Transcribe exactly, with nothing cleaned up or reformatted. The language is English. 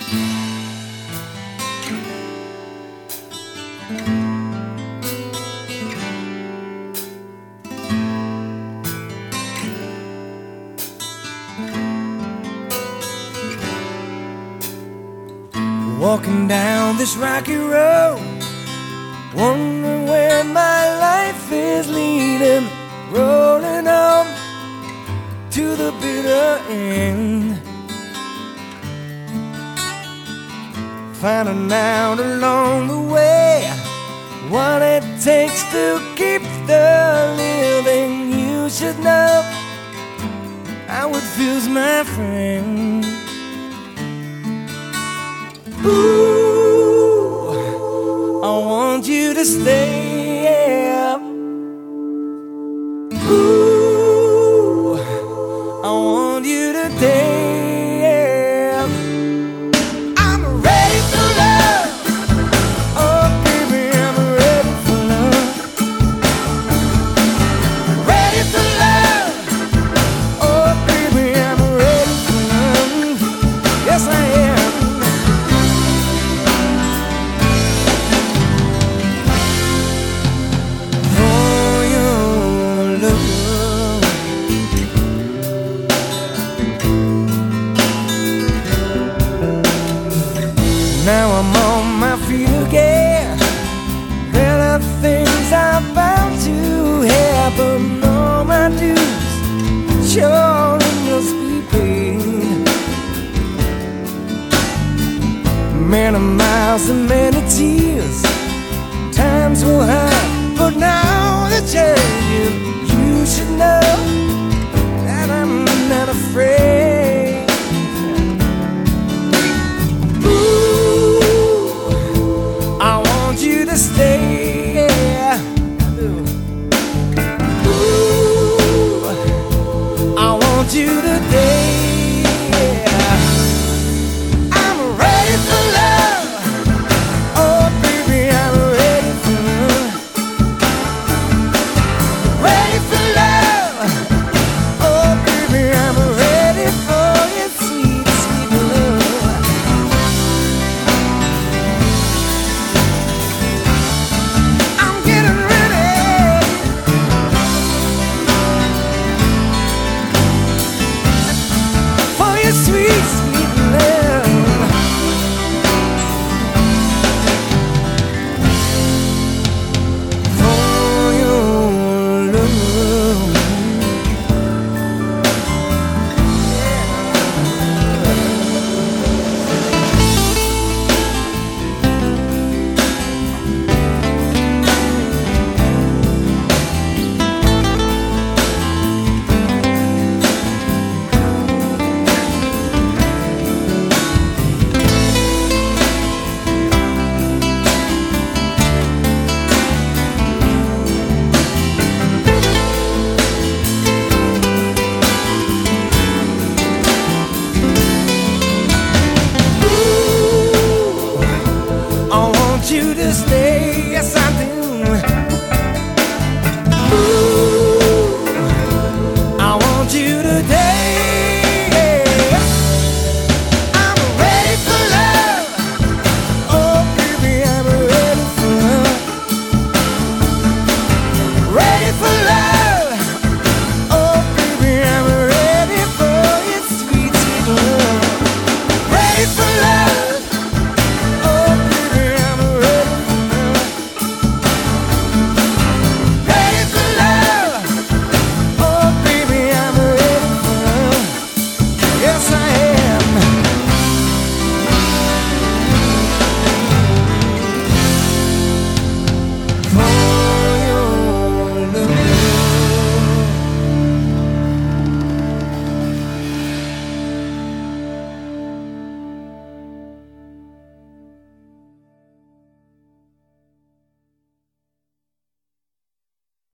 Walking down this rocky road, wondering where my life is leading, rolling on to the bitter end, finding out along the way what it takes to keep the living. You should know how it feels, my friend. Ooh, I want you to stay up. Ooh, I want you to dance. I'm ready for love. Oh baby, I'm ready for love. Ready for love. Oh baby, I'm ready for love. Yes, I am. Now I'm on my feet again. There are things I'm bound to happen. All my dues surely must be paid. Many miles and many tears, times were hard, but now they're changing. You should know that I'm not afraid.